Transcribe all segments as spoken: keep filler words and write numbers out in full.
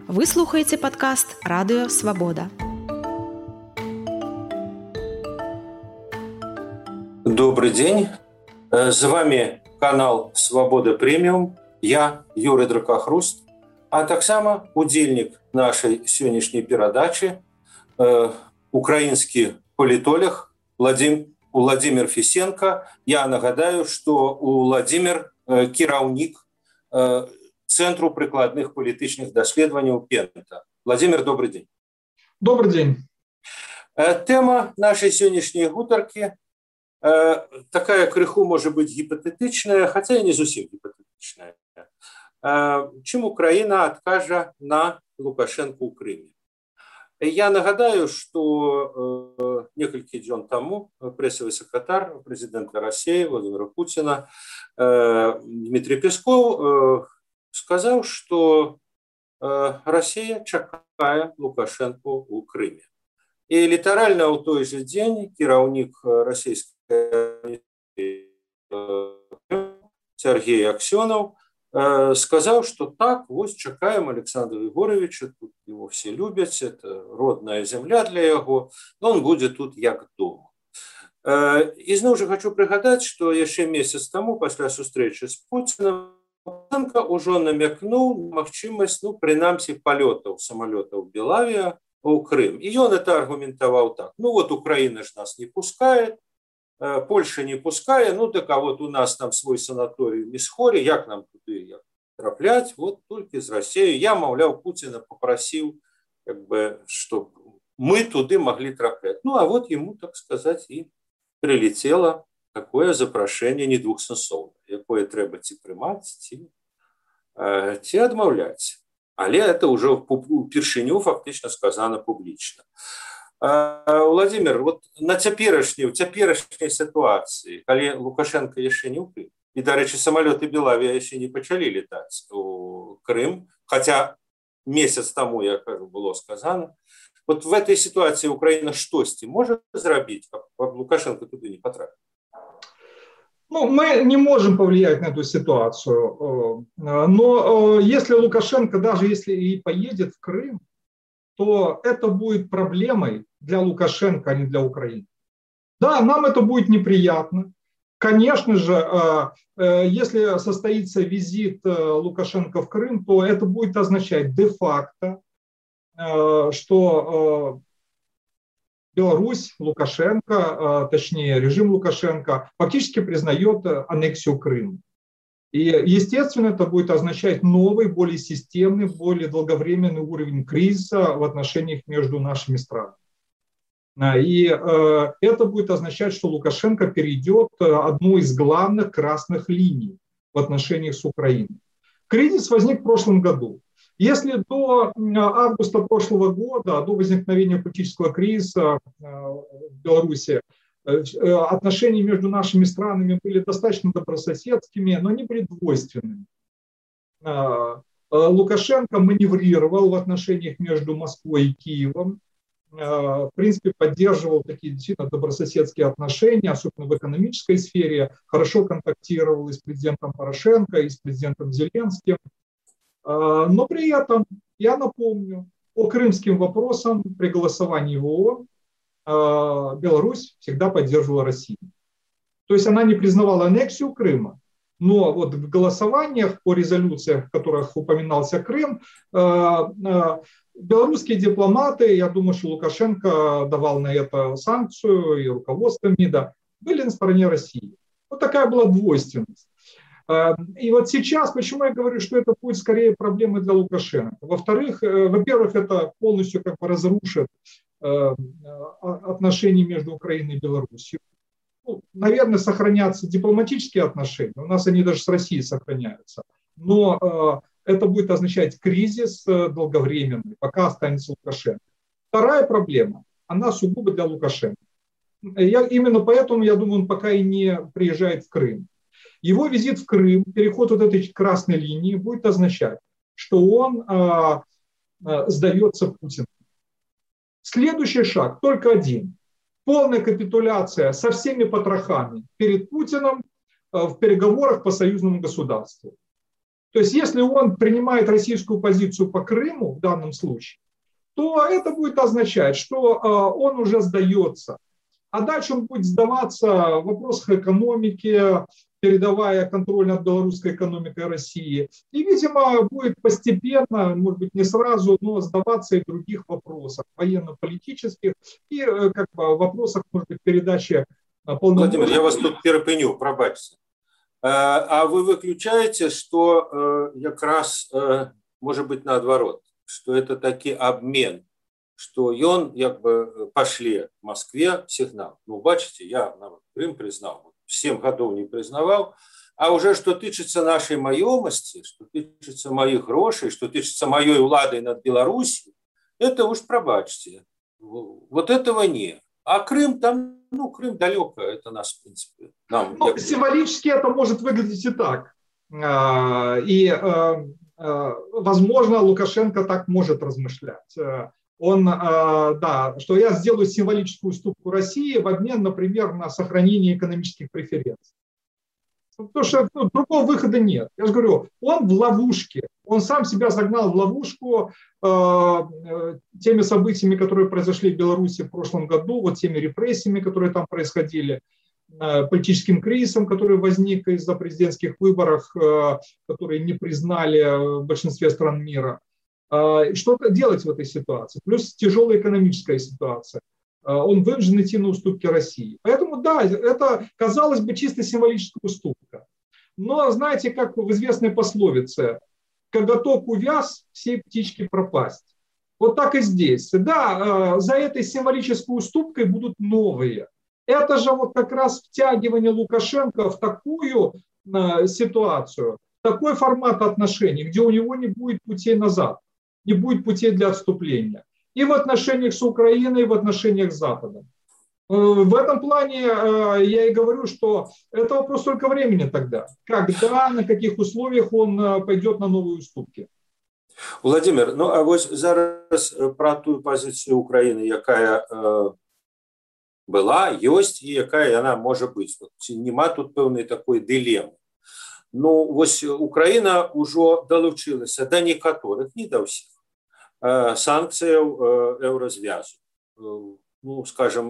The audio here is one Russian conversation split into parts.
Вы слухаеце падкаст Радыё Свабода. Добрый день. С вами канал Свобода Премиум. Я Юрий Дракахруст, а таксама удзельнік нашай сённяшняй перадачы украінскі палітолог Владим, Владимир Фисенко. Я нагадаю, што Владимир кіраўнік Центру прыкладных палітычных даследаванняў Пента. Владимир, добрый день. Добрый день. Тема нашей сённяшняй гутаркі такая крыху может быть гипотетичная, хотя и не зусім гипотетичная. Чым Украина откажа на Лукашенко ў Крыме? Я нагадаю, что некалькі дзён таму прэсавы сакратар президента России Владимира Путина Дмитрий Песков сказал, что Россия чакае Лукашенко ў Крыме. И літаральна ў той же дзень кіраўнік расійскай Сергей Аксёнов сказал, что так, вот чакаем Александра Егоровича, тут его все любят, это родная земля для его, но он будет тут як дома. И зноў же хочу пригадать, что еще месяц тому, после встречи с Путиным, Лукашенко уже намекнул на магчымасць, ну, прынамсі, полетов самолетов Белавия у Крым. И он это аргументовал так. Ну вот Украина же нас не пускает, Польша не пускает, ну так а вот у нас там свой санаторий в Мисхоре, як нам туды траплять, вот только из России. Я, маўляў, Путина попросил, как бы, чтобы мы туды могли траплять. Ну а вот ему, так сказать, и прилетело такое запрошение не двухсенсовное, якое трэба ці прымаць, ці, ці адмаўляць. Але это уже упершыню фактично сказано публично. Владимир, вот на цяперашняй, у цяперашняй ситуации, калі Лукашенко яшчэ не ў Крым, и, до речи, самолеты Белавия еще не начали летать в Крым, хотя месяц тому, я кажу, было сказано. Вот в этой ситуации Украина что-то может сделать, чтобы Лукашенко туда не потратил? Ну, мы не можем повлиять на эту ситуацию, но если Лукашенко, даже если и поедет в Крым, то это будет проблемой для Лукашенко, а не для Украины. Да, нам это будет неприятно. Конечно же, если состоится визит Лукашенко в Крым, то это будет означать де-факто, что Беларусь, Лукашенко, точнее режим Лукашенко, фактически признает аннексию Крыма. И, естественно, это будет означать новый, более системный, более долговременный уровень кризиса в отношениях между нашими странами. И э, это будет означать, что Лукашенко перейдет одну из главных красных линий в отношениях с Украиной. Кризис возник в прошлом году. Если до августа прошлого года, до возникновения политического кризиса в Беларуси, отношения между нашими странами были достаточно добрососедскими, но они были двойственными. Лукашенко маневрировал в отношениях между Москвой и Киевом, в принципе, поддерживал такие действительно добрососедские отношения, особенно в экономической сфере, хорошо контактировал и с президентом Порошенко, и с президентом Зеленским. Но при этом, я напомню, по крымским вопросам при голосовании в ООН Беларусь всегда поддерживала Россию. То есть она не признавала аннексию Крыма, но вот в голосованиях по резолюциях, в которых упоминался Крым, белорусские дипломаты, я думаю, что Лукашенко давал на это санкцию, и руководство МИДа, были на стороне России. Вот такая была двойственность. И вот сейчас, почему я говорю, что это будет скорее проблемой для Лукашенко? Во-вторых, во-первых, это полностью как бы разрушит отношения между Украиной и Беларусью. Ну, наверное, сохранятся дипломатические отношения, у нас они даже с Россией сохраняются, но это будет означать кризис долговременный, пока останется Лукашенко. Вторая проблема, она сугубо для Лукашенко. Я, именно поэтому, я думаю, он пока и не приезжает в Крым. Его визит в Крым, переход вот этой красной линии будет означать, что он а, а, сдается Путину. Следующий шаг только один. Полная капитуляция со всеми потрохами перед Путиным а, в переговорах по союзному государству. То есть если он принимает российскую позицию по Крыму в данном случае, то это будет означать, что он уже сдается. А дальше он будет сдаваться в вопросах экономики, передавая контроль над белорусской экономикой России. И, видимо, будет постепенно, может быть, не сразу, но сдаваться и в других вопросах, военно-политических, и как бы, в вопросах, может быть, передачи полномочий. Владимир, я вас тут перепыню, пробачьте. А вы выключаете, что как раз, может быть, наоборот, что это таки обмен, что ён як бы пашле в Москве сигнал. Ну, бачите, я нават Крым признал, семь годов не признавал, а уже что тычется нашей маёмости, что тычется моих грошей, что тычется моей улады над Беларусью, это уж пробачьте. Вот этого нет. А Крым там, ну, Крым далеко, это нас, в принципе. Нам, ну, як... Символически это может выглядеть и так. И, возможно, Лукашенко так может размышлять. Он, да, что я сделаю символическую уступку России в обмен, например, на сохранение экономических преференций. Потому что ну, другого выхода нет. Я же говорю, он в ловушке. Он сам себя загнал в ловушку э, теми событиями, которые произошли в Беларуси в прошлом году, вот теми репрессиями, которые там происходили, э, политическим кризисом, который возник из-за президентских выборов, э, которые не признали в большинстве стран мира. Э, что делать в этой ситуации? Плюс тяжелая экономическая ситуация. Он вынужден идти на уступки России. Поэтому, да, это, казалось бы, чисто символическая уступка. Но, знаете, как в известной пословице, коготок увяз, все птички пропасть. Вот так и здесь. Да, за этой символической уступкой будут новые. Это же вот как раз втягивание Лукашенко в такую ситуацию, в такой формат отношений, где у него не будет путей назад, не будет путей для отступления. И в отношениях с Украиной, и в отношениях с Западом. В этом плане я и говорю, что это вопрос только времени тогда. Когда, на каких условиях он пойдет на новые уступки. Владимир, ну а вот зараз про ту позицию Украины, якая э, была, есть и якая она может быть. Вот, нема тут певной такой дилеммы. Ну, вот Украина уже долучилась до некоторых, не до всех, санкцыяў еўразвязу. Ну, скажем,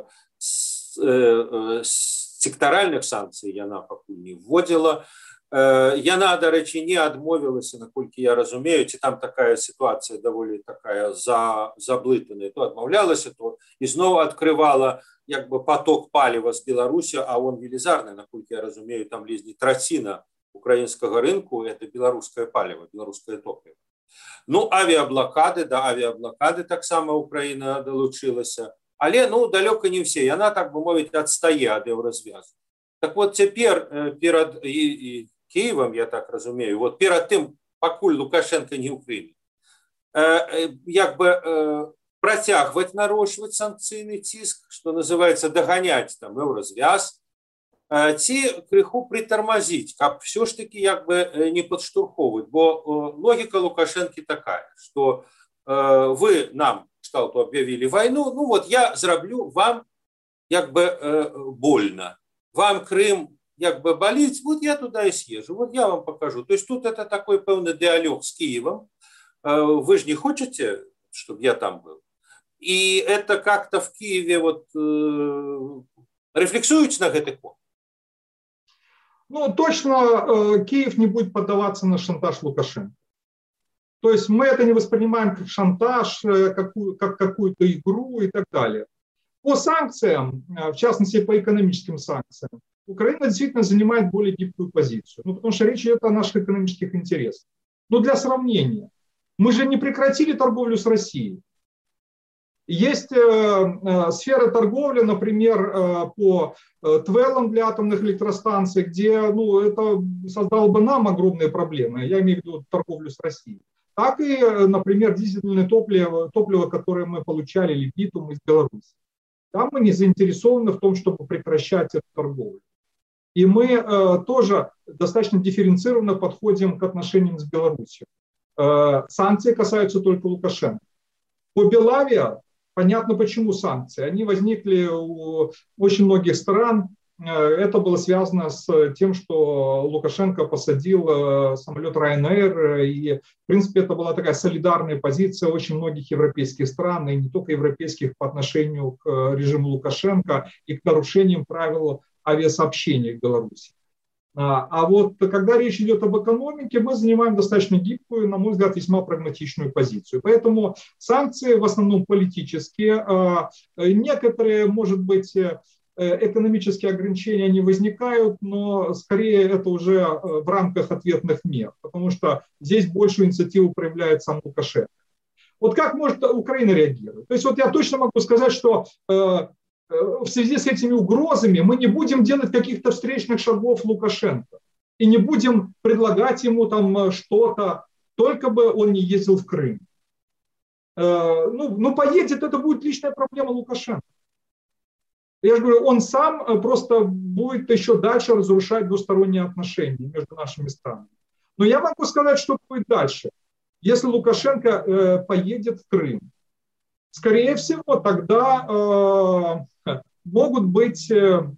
сектаральных санкцый яна пакуль не вводзіла. Яна, дарэчы, не адмовілася, наколькі я разумею, ці там такая сітуацыя даволі такая заблытаная, то адмаўлялася, то ізноў адкрывала як бы поток паліва з Беларусі, а он велізарны, наколькі я разумею, там лезне траціна украінскага рынку, это беларускае паліва, беларускае топліва. Ну, авиаблокады, да, авиаблокады таксама Украина долучилася, але, ну, далеко не все, яна, так бы мовить, отстае от еўразвязу. Так вот, теперь перед и, и Киевом, я так разумею, вот перед тем, покуль Лукашенко не Украина, э, як бы э, протягивать, нарощивать санкцийный тиск, что называется, догонять там еўразвяз, ці крыху притормозить, как все ж таки як бы не подштурховывать, бо логика Лукашенко такая, что вы нам кшталту объявили войну, ну вот я зраблю вам як бы больно, вам Крым як бы болит, вот я туда и съезжу, вот я вам покажу. То есть тут это такой певный диалог с Киевом, вы же не хотите, чтобы я там был. И это как-то в Киеве вот рефлексуете на этот point? Ну, точно Киев не будет поддаваться на шантаж Лукашенко. То есть мы это не воспринимаем как шантаж, как, как какую-то игру и так далее. По санкциям, в частности по экономическим санкциям, Украина действительно занимает более гибкую позицию. Ну, потому что речь идет о наших экономических интересах. Но для сравнения, мы же не прекратили торговлю с Россией. Есть э, э, сферы торговли, например, э, по э, твелам для атомных электростанций, где ну, это создало бы нам огромные проблемы, я имею в виду торговлю с Россией. Так и, например, дизельное топливо, топливо, которое мы получали, или битум из Беларуси. Там мы не заинтересованы в том, чтобы прекращать эту торговлю. И мы э, тоже достаточно дифференцированно подходим к отношениям с Беларусью. Э, санкции касаются только Лукашенко. По Белавиа понятно, почему санкции. Они возникли у очень многих стран, это было связано с тем, что Лукашенко посадил самолет Ryanair, и, в принципе, это была такая солидарная позиция очень многих европейских стран, и не только европейских, по отношению к режиму Лукашенко и к нарушениям правил авиасообщения в Беларуси. А вот когда речь идет об экономике, мы занимаем достаточно гибкую, на мой взгляд, весьма прагматичную позицию. Поэтому санкции в основном политические, некоторые, может быть, экономические ограничения не возникают, но скорее это уже в рамках ответных мер, потому что здесь большую инициативу проявляет сам Лукашенко. Вот как может Украина реагировать? То есть вот я точно могу сказать, что в связи с этими угрозами мы не будем делать каких-то встречных шагов Лукашенко и не будем предлагать ему там что-то, только бы он не ездил в Крым. Ну, ну поедет, это будет личная проблема Лукашенко. Я же говорю, он сам просто будет еще дальше разрушать двусторонние отношения между нашими странами. Но я могу сказать, что будет дальше. Если Лукашенко поедет в Крым, скорее всего, тогда могут быть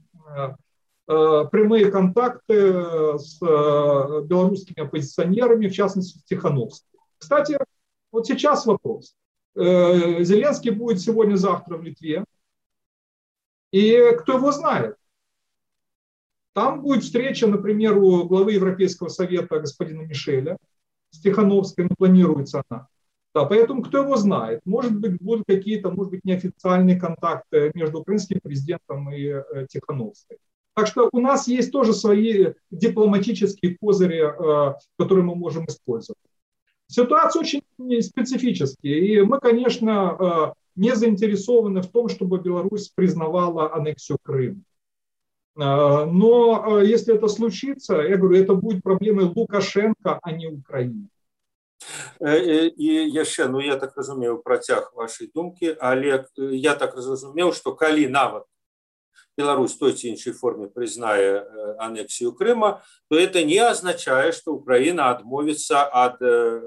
прямые контакты с белорусскими оппозиционерами, в частности, с Тихановским. Кстати, вот сейчас вопрос. Зеленский будет сегодня-завтра в Литве. И кто его знает? Там будет встреча, например, у главы Европейского совета господина Мишеля с Тихановской, ну, планируется она. Да, поэтому кто его знает? Может быть, будут какие-то, может быть, неофициальные контакты между украинским президентом и э, Тихановской. Так что у нас есть тоже свои дипломатические козыри, э, которые мы можем использовать. Ситуация очень специфическая, и мы, конечно, э, не заинтересованы в том, чтобы Беларусь признавала аннексию Крыма. Э, но э, если это случится, я говорю, это будет проблемой Лукашенко, а не Украины. І яшчэ, ну я так разумею, працяг вашай думкі, але я так зразумеў, што калі нават Беларусь той ці іншай форме прызнае аннексію Крыма, то это не означае, што Украина адмовіцца ад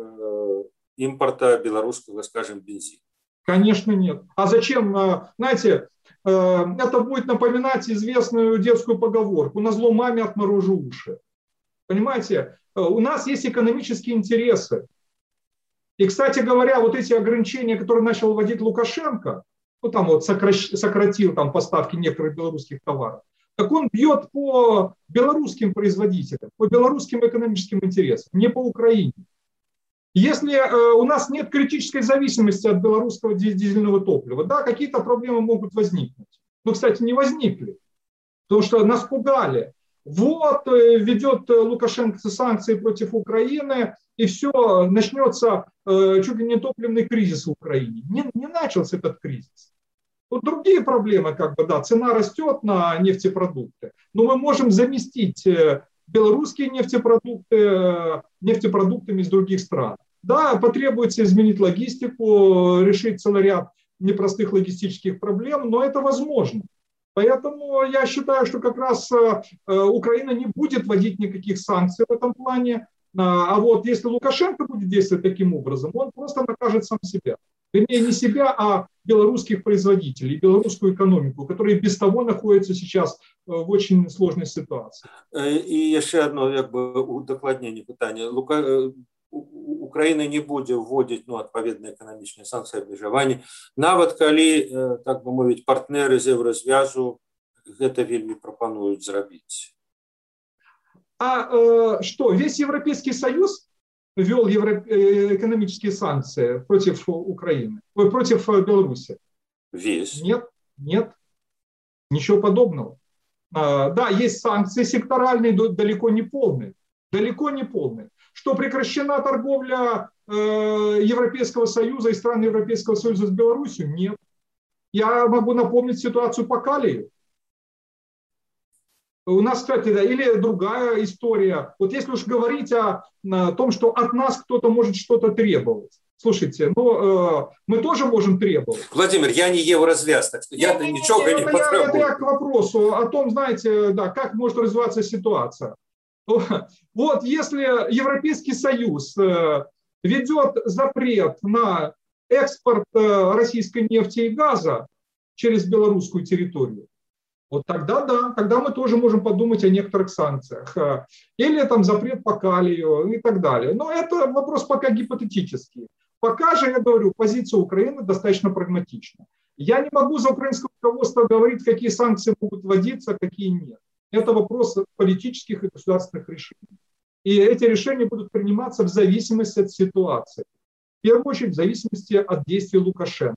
импорта белорусского, скажем, бензина. Конечно, нет. А зачем? Знаете, это будет напоминать известную детскую поговорку: назло маме отморожу уши. Понимаете, у нас есть экономические интересы. И, кстати говоря, вот эти ограничения, которые начал вводить Лукашенко, ну там вот сократил там поставки некоторых белорусских товаров, так он бьет по белорусским производителям, по белорусским экономическим интересам, не по Украине. Если э, у нас нет критической зависимости от белорусского дизельного топлива, да, какие-то проблемы могут возникнуть. Но, кстати, не возникли, потому что нас пугали. Вот э, ведет Лукашенко санкции против Украины, и все, начнется э, чуть ли не топливный кризис в Украине. Не, не начался этот кризис. Вот другие проблемы, как бы, да, цена растет на нефтепродукты, но мы можем заместить э, белорусские нефтепродукты э, нефтепродуктами из других стран. Да, потребуется изменить логистику, решить целый ряд непростых логистических проблем, но это возможно. Поэтому я считаю, что как раз э, Украина не будет вводить никаких санкций в этом плане. А вот если Лукашенко будет действовать таким образом, он просто накажет сам себя. Вернее, не себя, а белорусских производителей, белорусскую экономику, которая без того находится сейчас в очень сложной ситуации. И еще одно как бы, удокладнение питания. Лука... Украина не будет вводить ну, отповедные экономические санкции, обмежевания. Нават коли, так бы мовить, партнеры из Еврозвязу это вельми пропонуют сделать. А э, что, весь Европейский Союз ввел евро... экономические санкции против Украины, против Беларуси? Весь? Нет, нет, ничего подобного. А, да, есть санкции секторальные, далеко не полные, далеко не полные. Что прекращена торговля э, Европейского Союза и стран Европейского Союза с Беларусью? Нет. Я могу напомнить ситуацию по калию. У нас, кстати, да, или другая история. Вот если уж говорить о, о том, что от нас кто-то может что-то требовать. Слушайте, ну, э, мы тоже можем требовать. Владимир, я не еврозвяз, так что я-то не, ничего не, не, не потребую. Это я к вопросу о том, знаете, да, как может развиваться ситуация. Вот если Европейский Союз ведет запрет на экспорт российской нефти и газа через белорусскую территорию, Вот тогда да, тогда мы тоже можем подумать о некоторых санкциях. Или там запрет по калию и так далее. Но это вопрос пока гипотетический. Пока же, я говорю, позиция Украины достаточно прагматична. Я не могу за украинское руководство говорить, какие санкции могут вводиться, какие нет. Это вопрос политических и государственных решений. И эти решения будут приниматься в зависимости от ситуации. В первую очередь, в зависимости от действий Лукашенко.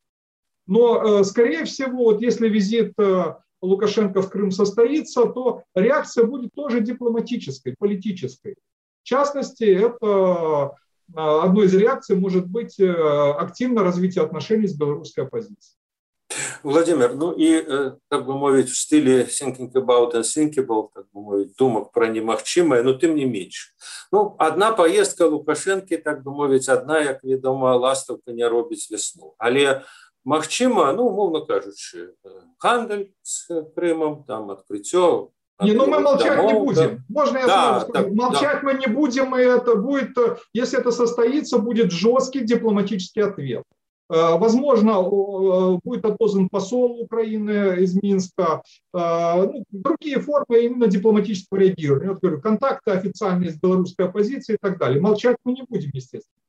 Но, скорее всего, вот если визит Лукашенко в Крым состоится, то реакция будет тоже дипломатической, политической. В частности, это одной из реакций может быть активное развитие отношений с белорусской оппозицией. Владимир, ну и, так бы мовить, в стиле thinking about unthinkable, так бы мовить, думок про немагчимое, но тем не меньше. Ну, одна поездка Лукашенко, так бы мовить, одна, як відомо, ластовка не робить весну. Але магчыма, ну, умовно кажучи, гандаль с Крымом, там, открытие. Не, ну мы молчать домов, не будем. да. Можно я да, скажу? так, молчать да. мы не будем, и это будет, если это состоится, будет жесткий дипломатический ответ. Возможно, будет отозван посол Украины из Минска. Ну, другие формы именно дипломатического реагирования. Вот говорю, контакты официальные с белорусской оппозицией и так далее. Молчать мы не будем, естественно.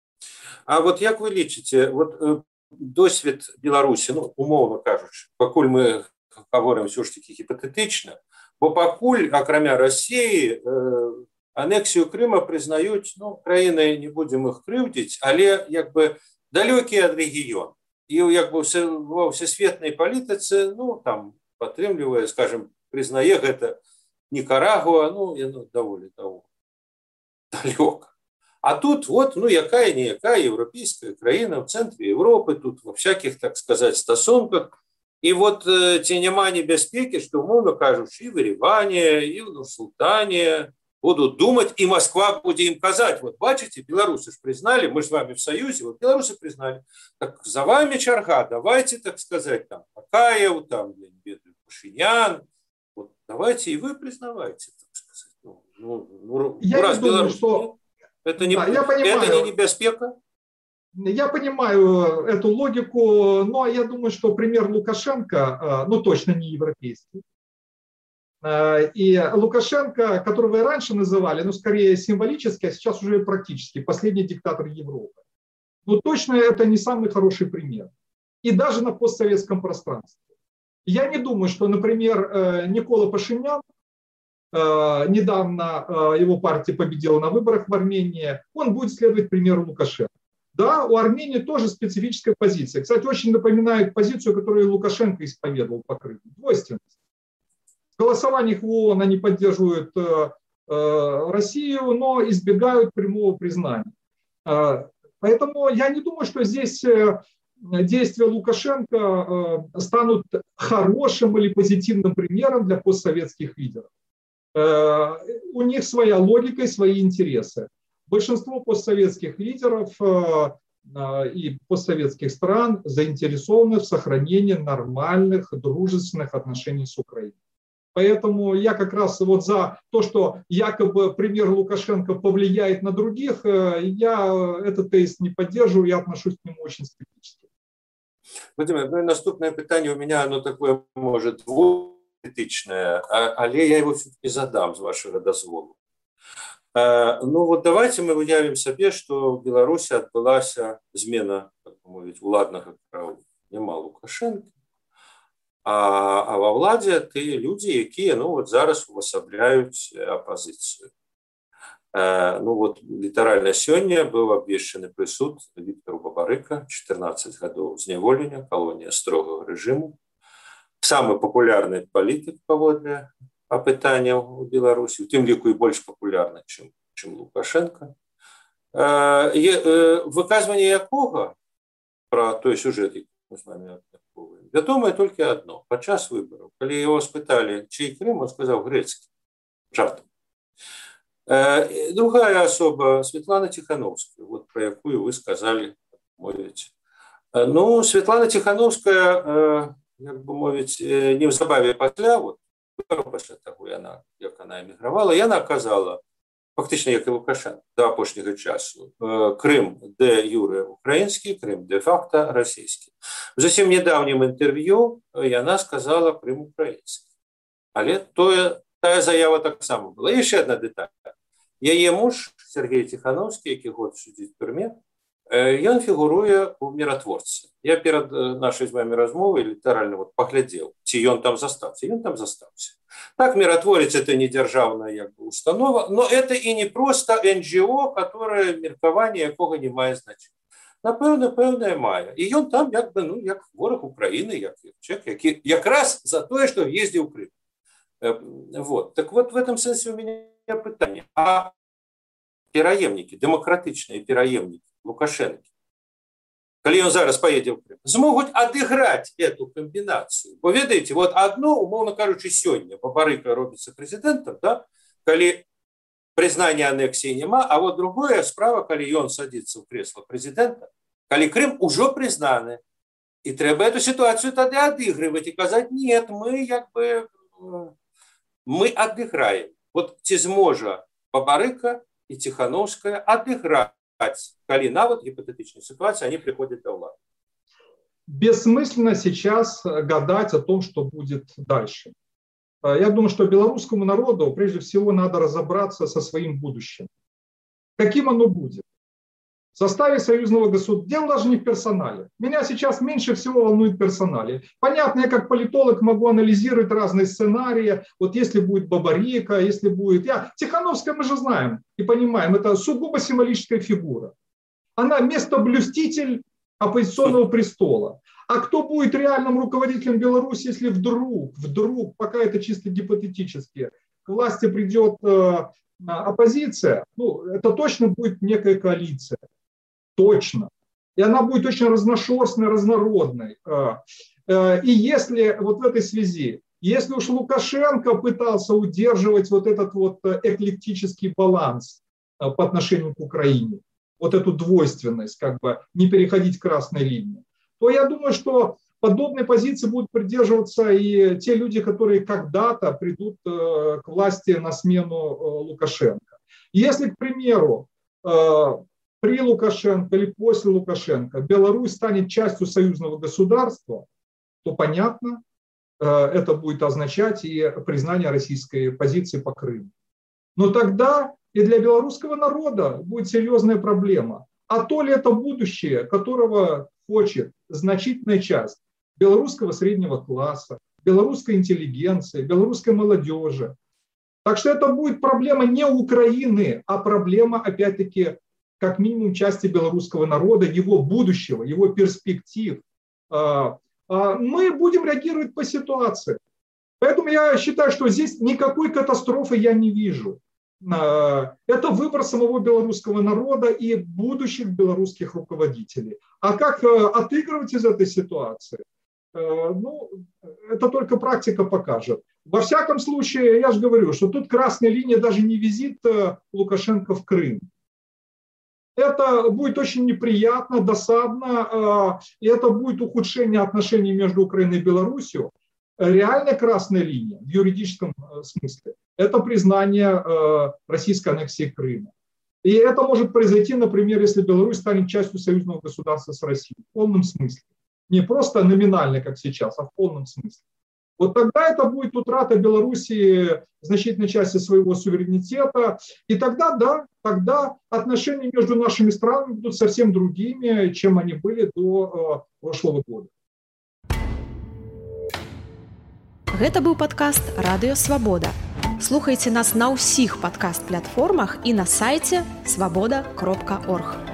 А вот як вы лічыце, вот досвід Беларусі, ну, умовно кажучи, пакуль мы говорим все ж таки гипотетично, бо пакуль, акрамя России, анексию Крыма признают, ну, краины, не будем их крыўдзіць, але як бы далекие от региона. И как бы во всесветной политике, ну, там, подтримливая, скажем, признае это Никарагуа, ну, ну довольно того, далеко. А тут вот, ну, якая-никакая европейская краина в центре Европы, тут во всяких, так сказать, стосунках. И вот э, те нема небяспеки, что, умовно кажучи, и в Ереване, и в Нур-Султане будут думать, и Москва будет им казать, вот бачите, белорусы же признали, мы же с вами в союзе, вот белорусы признали, так за вами чарга, давайте, так сказать, там, Акаев, там, Пашинян, вот давайте и вы признавайте, так сказать. Ну, ну, ну, я раз не думаю, Беларусь, что... Это не, да, я понимаю, это не небяспека? Я понимаю эту логику, но я думаю, что пример Лукашенко, ну, точно не европейский. И Лукашенко, которого и раньше называли, ну, скорее символически, а сейчас уже практически последний диктатор Европы. Ну, точно это не самый хороший пример. И даже на постсоветском пространстве. Я не думаю, что, например, Никола Пашинян, недавно его партия победила на выборах в Армении, он будет следовать примеру Лукашенко. Да, у Армении тоже специфическая позиция. Кстати, очень напоминает позицию, которую Лукашенко исповедовал по Крыму. Двойственность. В голосованиях в ООН они поддерживают Россию, но избегают прямого признания. Поэтому я не думаю, что здесь действия Лукашенко станут хорошим или позитивным примером для постсоветских лидеров. У них своя логика и свои интересы. Большинство постсоветских лидеров и постсоветских стран заинтересованы в сохранении нормальных, дружественных отношений с Украиной. Поэтому я как раз вот за то, что якобы пример Лукашенко повлияет на других, я этот тезис не поддерживаю, я отношусь к нему очень скептически. Владимир, ну и наступное питание у меня, оно такое, может, двухэтичное, але я его все-таки задам, с вашего дозволу. Ну вот давайте мы уявим себе, что в Беларуси отбылася змена, так мовить, уладнага праву няма Лукашенко, а, а во владзе тыя людзі, якія, ну вот зараз увасабляюць апозіцыю. Ну вот літаральна сёння быў абвешчаны прысуд Віктару Бабарыка, чатырнаццаць гадоў зняволення, калонія строгага рэжыму. Самы папулярны палітык паводле апытанняў у Беларусі, у тым ліку і больш папулярны, чым, чым Лукашенко. Выказванне якога пра той сюжэт, які мы з вами абмяркоўваем, вядомае толькі адно. Падчас выбараў, калі яго спыталі, чый Крым, он сказаў грэцкі. Жартам. Другая особа, Светлана Тихановская, вот про якую вы сказали, мовить. Ну, Светлана Тихановская, як бы мовить, неўзабаве пасля, вот, пасля таго, яна, як она эмігравала, яна казала, фактично, як і Лукашенко, до апошняга часу. Крым де юре украінскі, Крым де факта расійскі. В зусім недавнім інтерв'ю яна сказала Крым украінскі. Але тое, тая заява таксама была. І ще одна деталь. Яе муж, Сергей Тихановский, які год сидзіць у турме, ён фігуруе у міратворцы. Я перад нашай з вами размовай літаральна вот паглядзеў, ці ён там застаўся. Ён там застаўся. Так, миротворец – это не державная як бы, установа, но это и не просто эн джи о, которое меркаванне якога не мае значення. Напэўна, пэўнае мае. І ён там як бы, ну, як вораг Украины, як чек, які якраз за тое, што ездзіў у Крым. Вот. Так вот, в этом сэнсе у меня пытанне. А пераемнікі, дэмакратычныя пераемнікі Лукашэнкі, калі ён зараз поедзе ў Крым, змогуць адыграць эту камбінацыю. Бо ведаеце, вот одно, умоўна кажучы, сёння Бабарыка робіцца прэзідэнтам, да? Калі прызнання анексіі няма, а вот другое справа, калі ён садзіцца ў кресло прэзідэнта, калі Крым ужо прызнаны, і трэба эту сітуацыю тады адыгрываць і казаць, нет, мы як бы мы адыграем. Вот ці зможа Бабарыка і Тихановская адыграць, коли навод гипотетичной ситуации они приходят до власти. Бессмысленно сейчас гадать о том, что будет дальше. Я думаю, что белорусскому народу прежде всего надо разобраться со своим будущим. Каким оно будет? В составе союзного государства. Дело даже не в персонале. Меня сейчас меньше всего волнует персонале. Понятно, я как политолог могу анализировать разные сценарии. Вот если будет Бабарика, если будет... Я... Тихановская мы же знаем и понимаем, это сугубо символическая фигура. Она местоблюститель оппозиционного престола. А кто будет реальным руководителем Беларуси, если вдруг, вдруг, пока это чисто гипотетически, к власти придет э, оппозиция, ну, это точно будет некая коалиция. Точно. И она будет очень разношерстной, разнородной. И если вот в этой связи, если уж Лукашенко пытался удерживать вот этот вот эклектический баланс по отношению к Украине, вот эту двойственность, как бы не переходить красной линии, то я думаю, что подобной позиции будут придерживаться и те люди, которые когда-то придут к власти на смену Лукашенко. Если, к примеру, при Лукашенко или после Лукашенко Беларусь станет частью союзного государства, то понятно, это будет означать и признание российской позиции по Крыму. Но тогда и для белорусского народа будет серьезная проблема. А то ли это будущее, которого хочет значительная часть белорусского среднего класса, белорусской интеллигенции, белорусской молодежи. Так что это будет проблема не Украины, а проблема, опять-таки, как минимум части белорусского народа, его будущего, его перспектив. Мы будем реагировать по ситуации. Поэтому я считаю, что здесь никакой катастрофы я не вижу. Это выбор самого белорусского народа и будущих белорусских руководителей. А как отыгрывать из этой ситуации? Ну, это только практика покажет. Во всяком случае, я же говорю, что тут красная линия даже не визит Лукашенко в Крым. Это будет очень неприятно, досадно, и это будет ухудшение отношений между Украиной и Беларусью. Реальная красная линия в юридическом смысле – это признание российской аннексии Крыма. И это может произойти, например, если Беларусь станет частью союзного государства с Россией в полном смысле. Не просто номинально, как сейчас, а в полном смысле. Вот тогда это будет утрата Белоруссии значительной части своего суверенитета. И тогда, да, тогда отношения между нашими странами будут совсем другими, чем они были до э, прошлого года. Гэта быў падкаст «Радыё Свабода». Слухайце нас на ўсіх падкаст-платформах і на сайце свабода кропка орг.